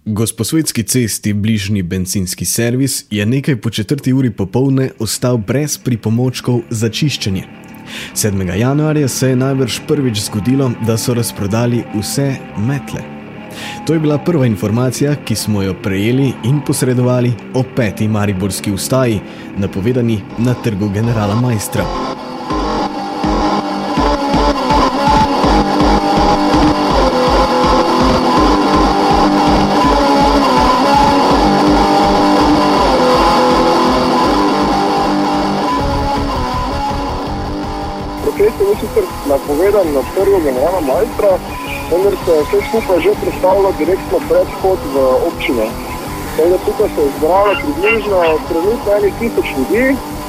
Gosposvetski cesti bližnji bencinski servis je nekaj po 4:00 popoldne ostal brez pripomočkov za čiščenje. 7. januarja se je najbrž prvič zgodilo, da so razprodali vse metle. To je bila prva informacija, ki smo jo prejeli in posredovali o 5. mariborski ustaji, napovedani na Trgu generala Maistra. Protest je sicer napovedan na Trgu generala Maistra, vendar se vse skupaj že predstavlja direktno pred vhod v občine. Tako tukaj se je zbralo približno trenutno 1000 ljudi,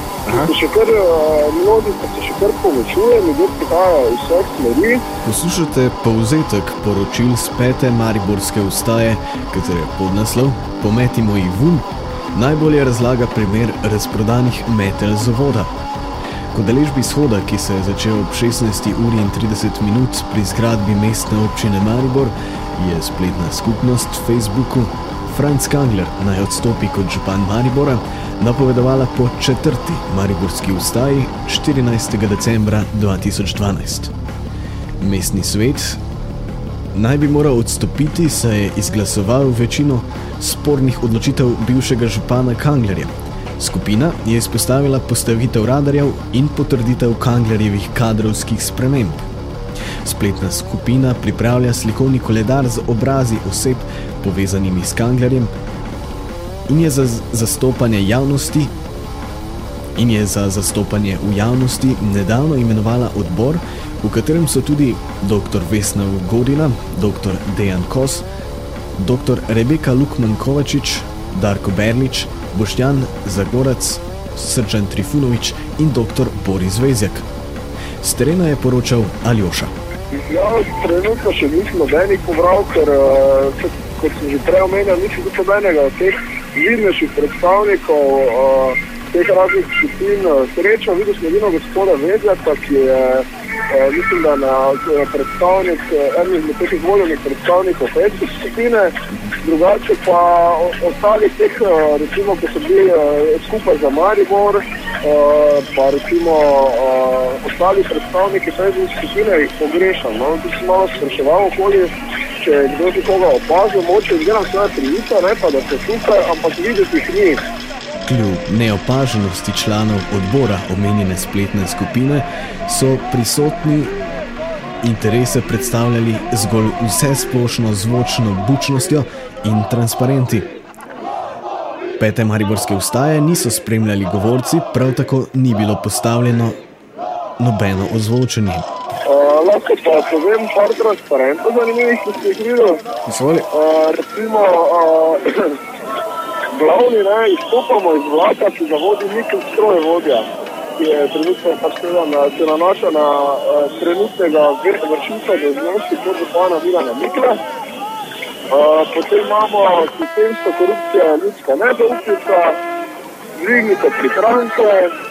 množica se še kar povečuje, ljudje prihajajo iz vseh smeri. Poslušate povzetek poročil z 5. mariborske ustaje, katere podnaslov Pometimo jih vun najbolje razlaga primer razprodanih metel zavoda. K udeležbi shoda, ki se je začel ob 16:30 pri zgradbi mestne občine Maribor, je spletna skupnost v Facebooku Franc Kangler naj odstopi kot župan Maribora napovedovala po 4. mariborski ustaji 14. decembra 2012. Mestni svet naj bi moral odstopiti, saj je izglasoval večino spornih odločitev bivšega župana Kanglerja. Skupina je izpostavila postavitev radarjev in potrditev Kanglerjevih kadrovskih sprememb. Spletna skupina pripravlja slikovni koledar z obrazi oseb povezanimi s Kanglerjem in je za zastopanje v javnosti nedavno imenovala odbor, v katerem so tudi dr. Vesna Godina, dr. Dejan Kos, dr. Rebeka Lukman-Kovačič, Darko Berlič, Boštjan Zagorac, Srđan Trifunovič in dr. Boris Vezjak. Z terena je poročal Aljoša. Ja, trenutno še nismo nobenih pobral, ker, kot sem že prej omenjal, nisem tudi nobenega od teh vidnejših predstavnikov teh raznih skupin srečal. Videl sem edino gospoda Vezjaka, ki je, mislim, da predstavnik, eden izmed teh izvoljenih predstavnikov Facebook skupine, drugače pa ostali teh, recimo, ko so bili skupaj za Maribor, pa recimo ostali predstavniki Facebook skupine jih pogrešam. No? Tu sem malo spraševal okoli, če je kdo ti koga opazil, moče izgledam svoje privica, ne pa da se tukaj, ampak videti jih ni. Kljub neopaženosti članov odbora omenjene spletne skupine so prisotni interese predstavljali zgolj vsesplošno zvočno bučnostjo in transparenti. 5. mariborske ustaje niso spremljali govorci, prav tako ni bilo postavljeno nobeno ozvočenje. Lahko pa povem par transparentov zanimivih, ki ste jih videli. Recimo, glavni izstopamo iz vlaka, ki ga vodi Mikl strojevodja, ki je trenutno se nanaša na trenutnega vršilca dolžnosti podžupana Milana Mikla. Potem imamo sistemsko korupcijo ljudska nezaupnica, dvignite prihranke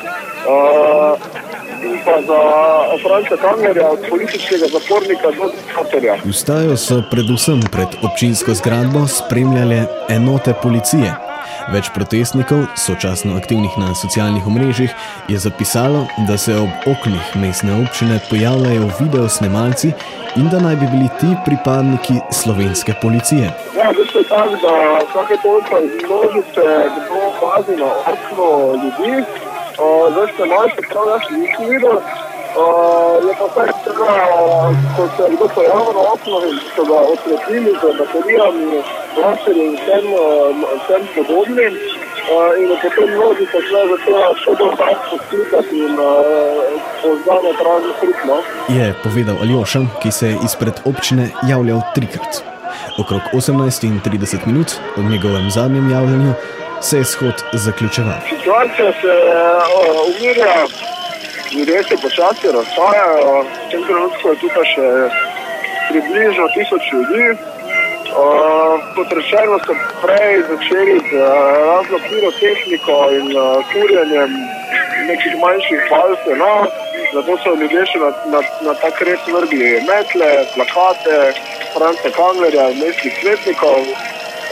in pa za Franca Kanglerja od političnega zapornika do diktatorja. Ustajo so predvsem pred občinsko zgradbo spremljale enote policije. Več protestnikov, sočasno aktivnih na socialnih omrežjih, je zapisalo, da se ob oknih mestne občine pojavljajo videosnemalci in da naj bi bili ti pripadniki slovenske policije. Ja, veste je tak, da vsake toliko izložice, kdo pazi na okno ljudi, veste malce prav, jaz nisem videl, je pa vsaj tega, ko se kdo pojavil na okno in so ga osvetlili z baterijami, laserji in vsem podobnim, in je potem mnogi pa šle začela še bolj tako slikati in poznane prazni frikno. Je povedal Aljoša, ki se je izpred občine javljal 3-krat. Okrog 18:30 od njegovem zadnjem javljanju se je shod zaključeval. Situacija se umirja, ljudje se počasi razhajajo, v tem trenutku je tukaj še približno 1000 ljudi. Kot rečeno so prej začeli z razno pirotehniko in kurjenjem nekih manjših palcev, zato so ljudje še na tak res vrgli metle, plakate, Franca Kanglerja in mestnih svetnikov.